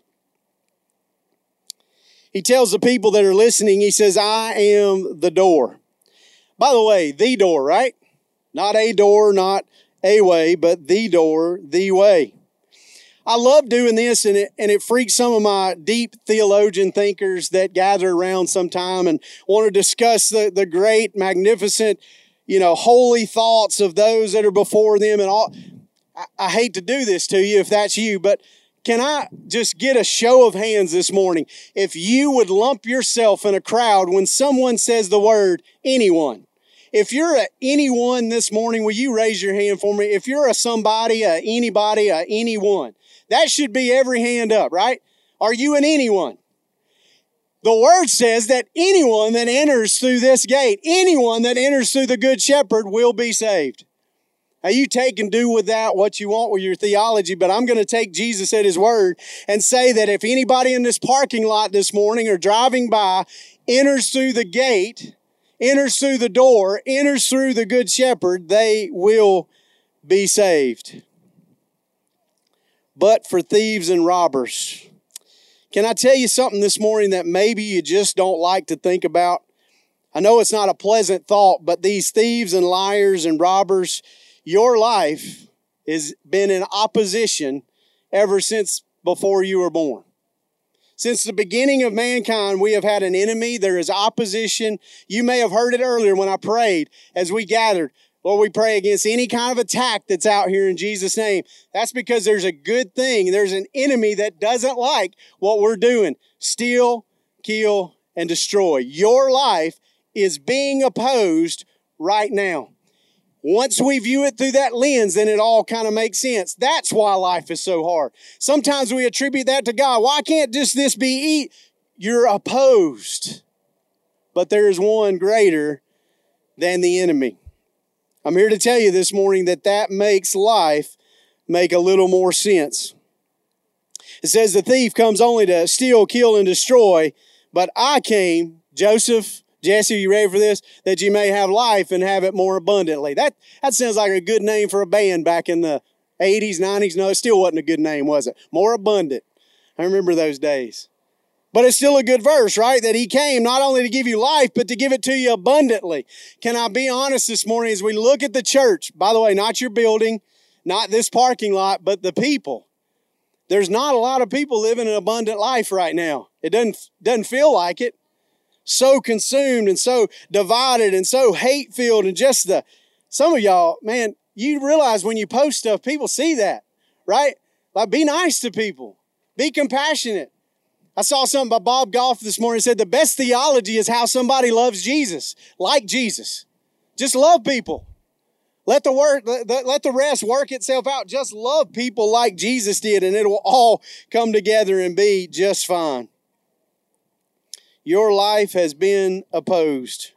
He tells the people that are listening, he says, I am the door. By the way, the door, right? Not a door, not a way, but the door, the way. I love doing this, and it, and it freaks some of my deep theologian thinkers that gather around sometime and want to discuss the, the great, magnificent, you know, holy thoughts of those that are before them and all. I, I hate to do this to you if that's you, but can I just get a show of hands this morning? If you would lump yourself in a crowd when someone says the word anyone. If you're a anyone this morning, will you raise your hand for me? If you're a somebody, a anybody, a anyone. That should be every hand up, right? Are you an anyone? The word says that anyone that enters through this gate, anyone that enters through the good shepherd will be saved. Now you take and do with that what you want with your theology, but I'm going to take Jesus at his word and say that if anybody in this parking lot this morning or driving by enters through the gate, enters through the door, enters through the good shepherd, they will be saved. But for thieves and robbers. Can I tell you something this morning that maybe you just don't like to think about? I know it's not a pleasant thought, but these thieves and liars and robbers, your life has been in opposition ever since before you were born. Since the beginning of mankind, we have had an enemy. There is opposition. You may have heard it earlier when I prayed as we gathered. Lord, we pray against any kind of attack that's out here in Jesus' name. That's because there's a good thing. There's an enemy that doesn't like what we're doing. Steal, kill, and destroy. Your life is being opposed right now. Once we view it through that lens, then it all kind of makes sense. That's why life is so hard. Sometimes we attribute that to God. Why can't just this be eat? You're opposed. But there is one greater than the enemy. I'm here to tell you this morning that that makes life make a little more sense. It says the thief comes only to steal, kill, and destroy, but I came, Joseph, Jesse, are you ready for this? That you may have life and have it more abundantly. That, that sounds like a good name for a band back in the eighties, nineties. No, it still wasn't a good name, was it? More abundant. I remember those days. But it's still a good verse, right? That he came not only to give you life, but to give it to you abundantly. Can I be honest this morning as we look at the church? By the way, not your building, not this parking lot, but the people. There's not a lot of people living an abundant life right now. It doesn't, doesn't feel like it. So consumed and so divided and so hate-filled and just the, some of y'all, man, you realize when you post stuff, people see that, right? Like, be nice to people. Be compassionate. I saw something by Bob Goff this morning. It said the best theology is how somebody loves Jesus, like Jesus. Just love people. Let the work, let, let the rest work itself out. Just love people like Jesus did, and it will all come together and be just fine. Your life has been opposed.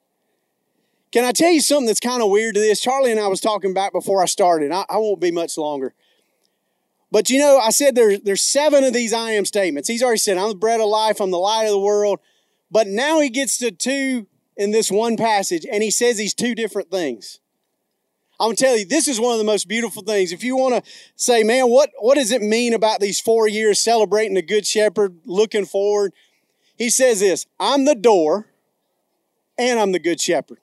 Can I tell you something that's kind of weird to this? Charlie and I was talking back before I started. I, I won't be much longer. But you know, I said there, there's seven of these I am statements. He's already said, I'm the bread of life, I'm the light of the world. But now he gets to two in this one passage, and he says these two different things. I'm going to tell you, this is one of the most beautiful things. If you want to say, man, what, what does it mean about these four years celebrating the Good Shepherd, looking forward? He says this, I'm the door and I'm the Good Shepherd.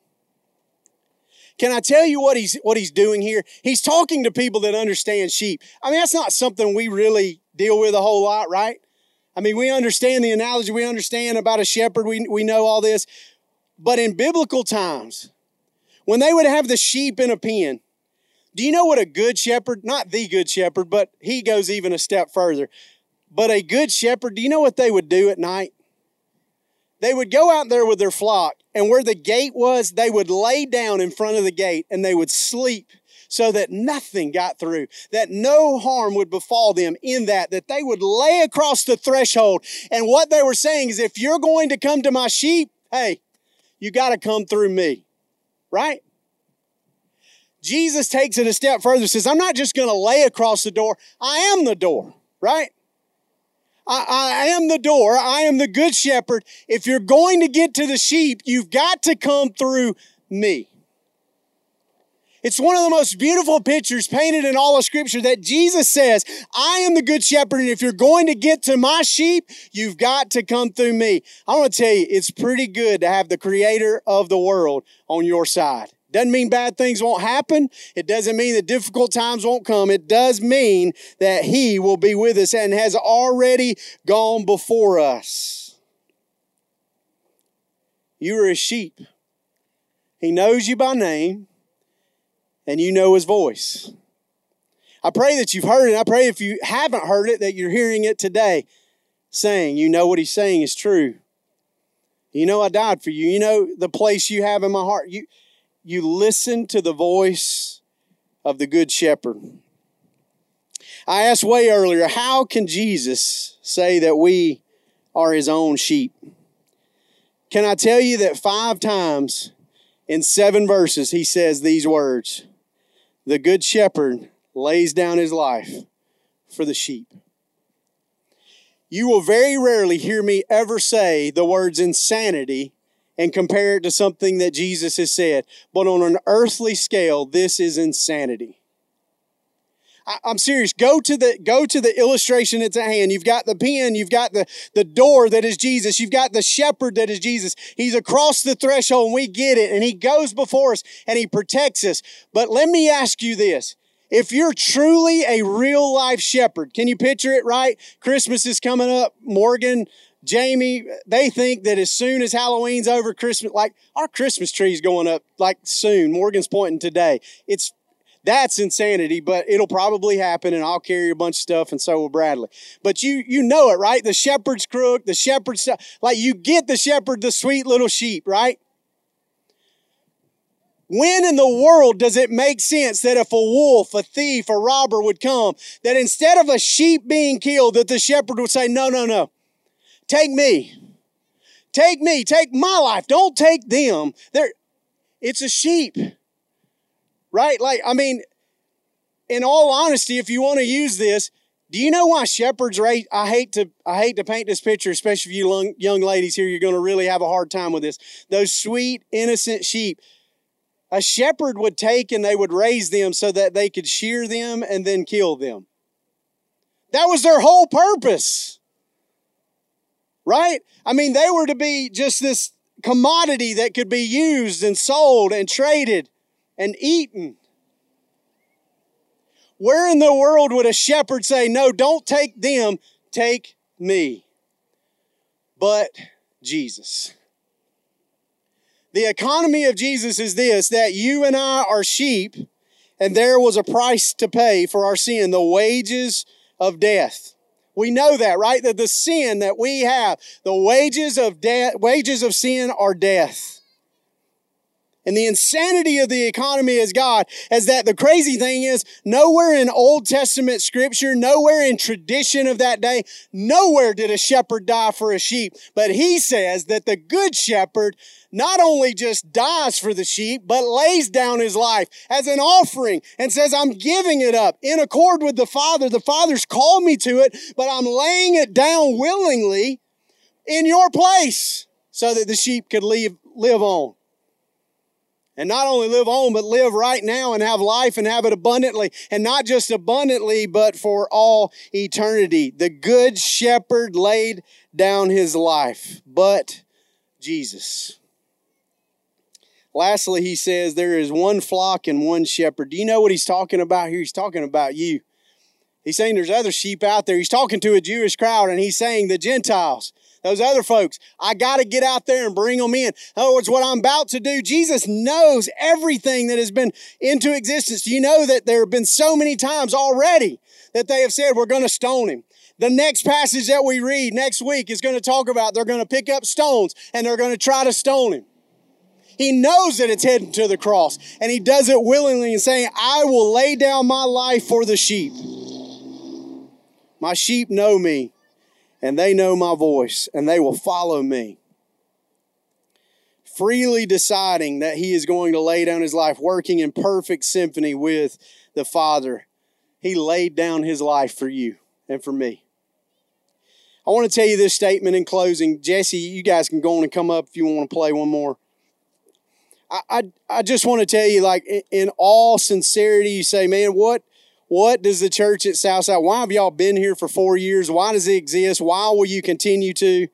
Can I tell you what he's, what he's doing here? He's talking to people that understand sheep. I mean, that's not something we really deal with a whole lot, right? I mean, we understand the analogy. We understand about a shepherd. We, we know all this. But in biblical times, when they would have the sheep in a pen, do you know what a good shepherd, not the good shepherd, but he goes even a step further. But a good shepherd, do you know what they would do at night? They would go out there with their flock, and where the gate was, they would lay down in front of the gate and they would sleep so that nothing got through, that no harm would befall them in that, that they would lay across the threshold. And what they were saying is, if you're going to come to my sheep, hey, you got to come through me, right? Jesus takes it a step further, says, I'm not just going to lay across the door. I am the door, right? I, I am the door. I am the good shepherd. If you're going to get to the sheep, you've got to come through me. It's one of the most beautiful pictures painted in all of Scripture that Jesus says, I am the good shepherd, and if you're going to get to my sheep, you've got to come through me. I want to tell you, it's pretty good to have the creator of the world on your side. Doesn't mean bad things won't happen. It doesn't mean that difficult times won't come. It does mean that he will be with us and has already gone before us. You are his sheep. He knows you by name, and you know his voice. I pray that you've heard it. I pray if you haven't heard it, that you're hearing it today, saying, you know what he's saying is true. You know I died for you. You know the place you have in my heart. You You listen to the voice of the Good Shepherd. I asked way earlier, how can Jesus say that we are his own sheep? Can I tell you that five times in seven verses he says these words, the Good Shepherd lays down his life for the sheep. You will very rarely hear me ever say the words insanity and compare it to something that Jesus has said. But on an earthly scale, this is insanity. I, I'm serious. Go to the go to the illustration that's at hand. You've got the pen. You've got the, the door that is Jesus. You've got the shepherd that is Jesus. He's across the threshold, and we get it. And he goes before us, and he protects us. But let me ask you this. If you're truly a real-life shepherd, can you picture it, right? Christmas is coming up. Morgan, Jamie, they think that as soon as Halloween's over, Christmas, like our Christmas tree's going up like soon. Morgan's pointing today. It's, that's insanity, but it'll probably happen, and I'll carry a bunch of stuff, and so will Bradley. But you, you know it, right? The shepherd's crook, the shepherd's, like you get the shepherd, the sweet little sheep, right? When in the world does it make sense that if a wolf, a thief, a robber would come, that instead of a sheep being killed, that the shepherd would say, no, no, no, take me. Take me, take my life. Don't take them. They're, it's a sheep, right? Like, I mean, in all honesty, if you want to use this, do you know why shepherds raise? I hate to, I hate to paint this picture, especially for you young ladies here. You're going to really have a hard time with this. Those sweet, innocent sheep. A shepherd would take and they would raise them so that they could shear them and then kill them. That was their whole purpose. Right? I mean, they were to be just this commodity that could be used and sold and traded and eaten. Where in the world would a shepherd say, no, don't take them, take me? But Jesus. The economy of Jesus is this, that you and I are sheep, and there was a price to pay for our sin, the wages of death. We know that, right? That the sin that we have, the wages of death, wages of sin are death. And the insanity of the economy as God is that the crazy thing is nowhere in Old Testament scripture, nowhere in tradition of that day, nowhere did a shepherd die for a sheep. But he says that the good shepherd not only just dies for the sheep, but lays down his life as an offering and says, I'm giving it up in accord with the Father. The Father's called me to it, but I'm laying it down willingly in your place so that the sheep could live, live on. And not only live on, but live right now and have life and have it abundantly. And not just abundantly, but for all eternity. The good shepherd laid down his life, but Jesus. Lastly, he says there is one flock and one shepherd. Do you know what he's talking about here? He's talking about you. He's saying there's other sheep out there. He's talking to a Jewish crowd, and he's saying the Gentiles, those other folks, I got to get out there and bring them in. In other words, what I'm about to do, Jesus knows everything that has been into existence. Do you know that there have been so many times already that they have said, we're going to stone him? The next passage that we read next week is going to talk about they're going to pick up stones and they're going to try to stone him. He knows that it's heading to the cross, and he does it willingly and saying, I will lay down my life for the sheep. My sheep know me, and they know my voice, and they will follow me. Freely deciding that he is going to lay down his life, working in perfect symphony with the Father. He laid down his life for you and for me. I want to tell you this statement in closing. Jesse, you guys can go on and come up if you want to play one more. I, I, I just want to tell you, like, in, in all sincerity, you say, man, what, what does the church at Southside, why have y'all been here for four years? Why does it exist? Why will you continue to?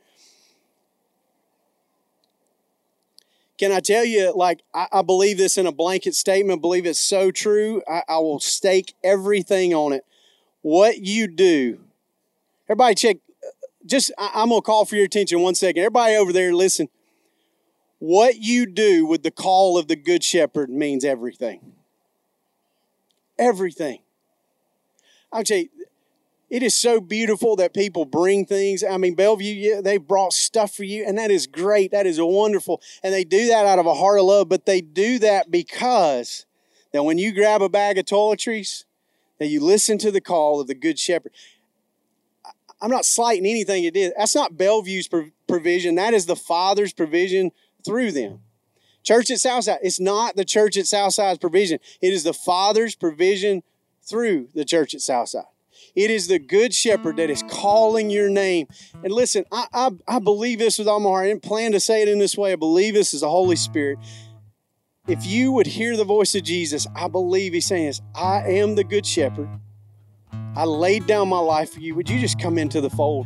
Can I tell you, like, I, I believe this in a blanket statement, believe it's so true. I, I will stake everything on it. What you do, everybody check, just, I, I'm going to call for your attention one second. Everybody over there, listen. What you do with the call of the Good Shepherd means everything. Everything. I'll tell you, it is so beautiful that people bring things. I mean, Bellevue, yeah, they brought stuff for you, and that is great. That is wonderful. And they do that out of a heart of love, but they do that because that when you grab a bag of toiletries, that you listen to the call of the Good Shepherd. I'm not slighting anything it did. That's not Bellevue's provision. That is the Father's provision through them. Church at Southside, it's not the church at Southside's provision. It is the Father's provision through the church at Southside. It is the Good Shepherd that is calling your name. And listen, I, I, I believe this with all my heart. I didn't plan to say it in this way. I believe this is the Holy Spirit. If you would hear the voice of Jesus, I believe he's saying this, I am the Good Shepherd. I laid down my life for you. Would you just come into the fold?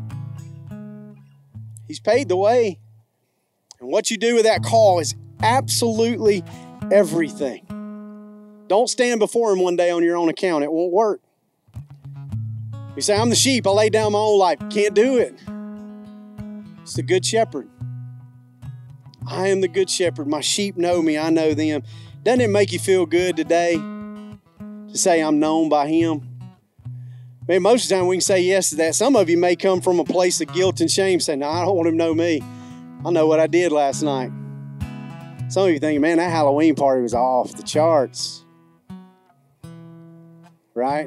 He's paid the way. And what you do with that call is absolutely everything. Don't stand before him one day on your own account. It won't work. You say, I'm the sheep. I lay down my own life. Can't do it. It's the Good Shepherd. I am the Good Shepherd. My sheep know me. I know them. Doesn't it make you feel good today to say I'm known by him? Man, most of the time we can say yes to that. Some of you may come from a place of guilt and shame, saying, no, I don't want him to know me. I know what I did last night. Some of you thinking, man, that Halloween party was off the charts. Right?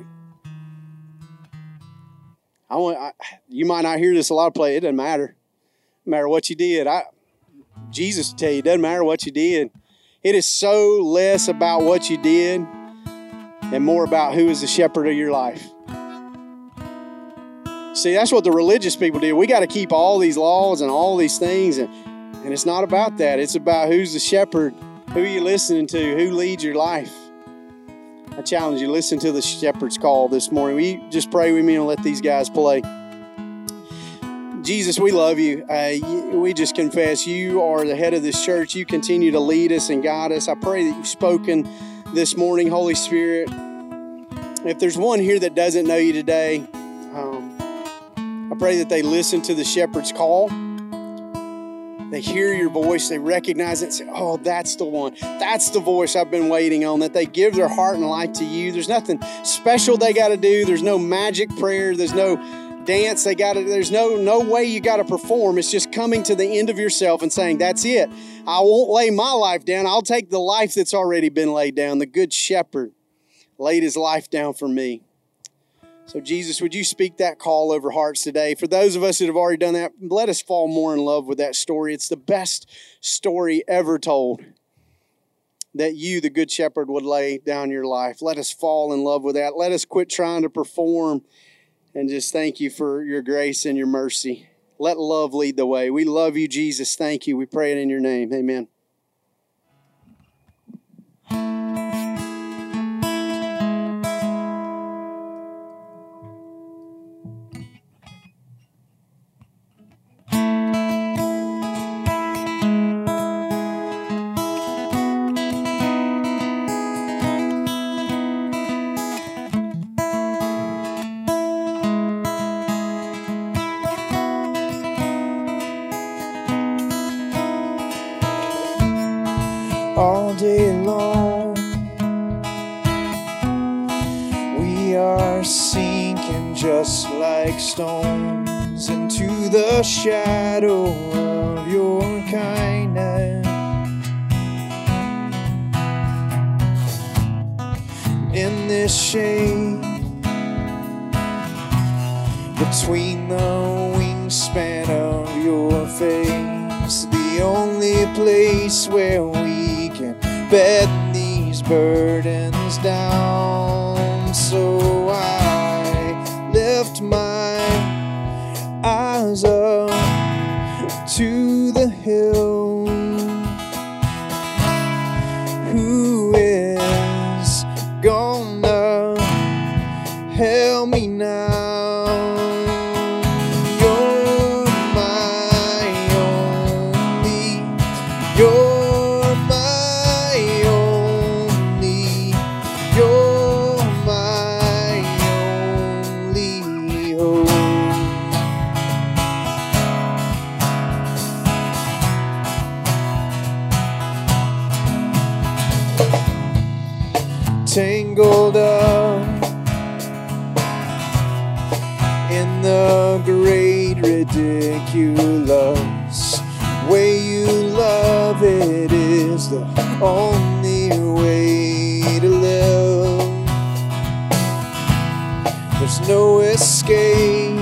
I want. I, you might not hear this a lot of play. It doesn't matter. No matter what you did. I, Jesus will tell you, it doesn't matter what you did. It is so less about what you did and more about who is the shepherd of your life. See, that's what the religious people do. We got to keep all these laws and all these things, and, and it's not about that. It's about who's the shepherd, who are you listening to, who leads your life. I challenge you, listen to the shepherd's call this morning. Will you just pray with me and let these guys play? Jesus, we love you. Uh, we just confess you are the head of this church. You continue to lead us and guide us. I pray that you've spoken this morning, Holy Spirit. If there's one here that doesn't know you today, um, I pray that they listen to the shepherd's call. They hear your voice. They recognize it and say, oh, that's the one. That's the voice I've been waiting on. That they give their heart and life to you. There's nothing special they got to do. There's no magic prayer. There's no dance they got to. There's no, no way you got to perform. It's just coming to the end of yourself and saying, that's it. I won't lay my life down. I'll take the life that's already been laid down. The good shepherd laid his life down for me. So, Jesus, would you speak that call over hearts today? For those of us that have already done that, let us fall more in love with that story. It's the best story ever told, that you, the Good Shepherd, would lay down your life. Let us fall in love with that. Let us quit trying to perform and just thank you for your grace and your mercy. Let love lead the way. We love you, Jesus. Thank you. We pray it in your name. Amen. All day long we are sinking just like stones into the shadow of your kindness. In this shade between the wingspan of your face, the only place where we bed these burdens down. So I lift my eyes up to the hill. Who is gonna help me now? You're my only, you're tangled up in the great ridiculous way you love. It is the only way to live. There's no escape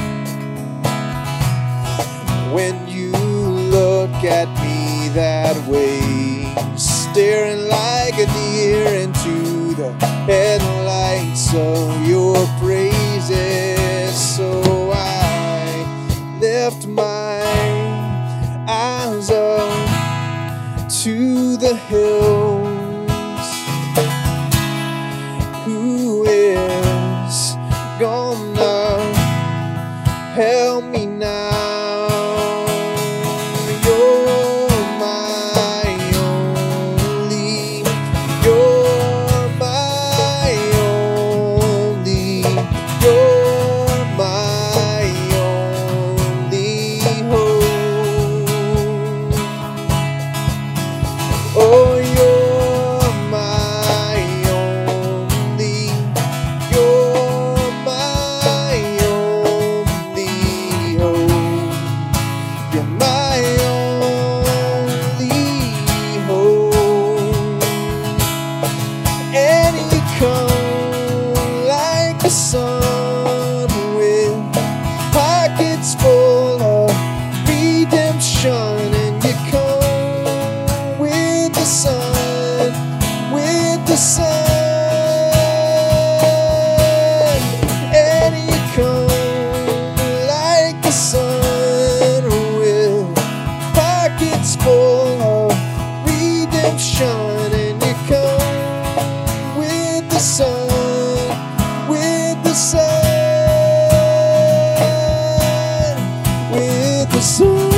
when you look at me that way, staring like a deer into the headlights of your praises. So I lift my eyes up to the hills. Who is gonna help me now? Oh, you're the sun,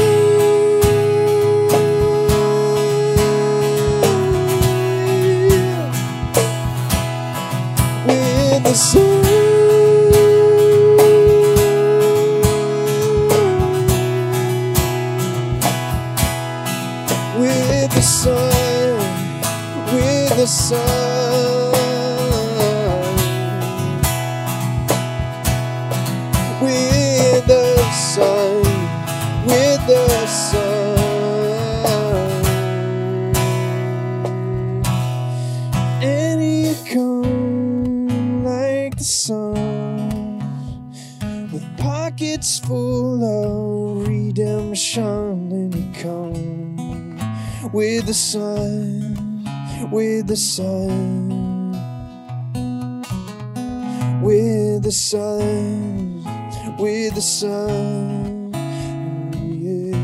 with the sun, with the sun, with the sun, with the sun, with the sun. And you come like the sun, with pockets full of redemption. And you come with the sun, with the sun, with the sun, with the sun, yeah.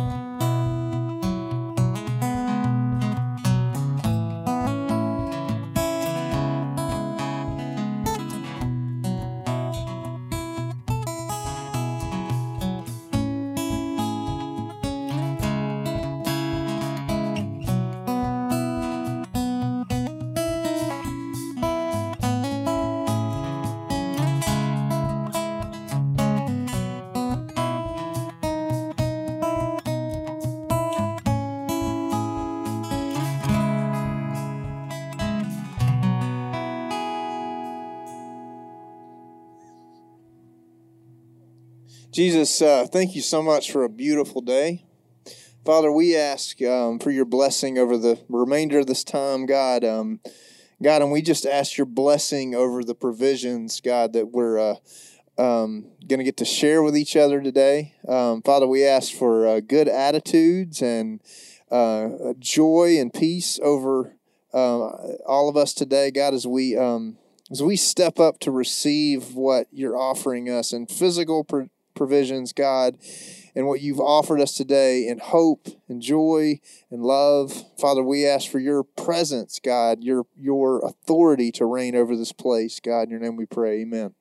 Jesus, uh, thank you so much for a beautiful day. Father, we ask um, for your blessing over the remainder of this time, God. Um, God, and we just ask your blessing over the provisions, God, that we're uh, um, going to get to share with each other today. Um, Father, we ask for uh, good attitudes and uh, joy and peace over uh, all of us today, God, as we um, as we step up to receive what you're offering us in physical pro- provisions, God, and what you've offered us today in hope and joy and love. Father, we ask for your presence, God, your your authority to reign over this place. God, in your name we pray. Amen.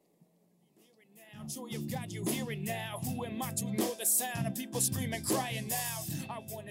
Joy of God, you hear it now. Who am I to ignore the sound of people screaming, crying out? I want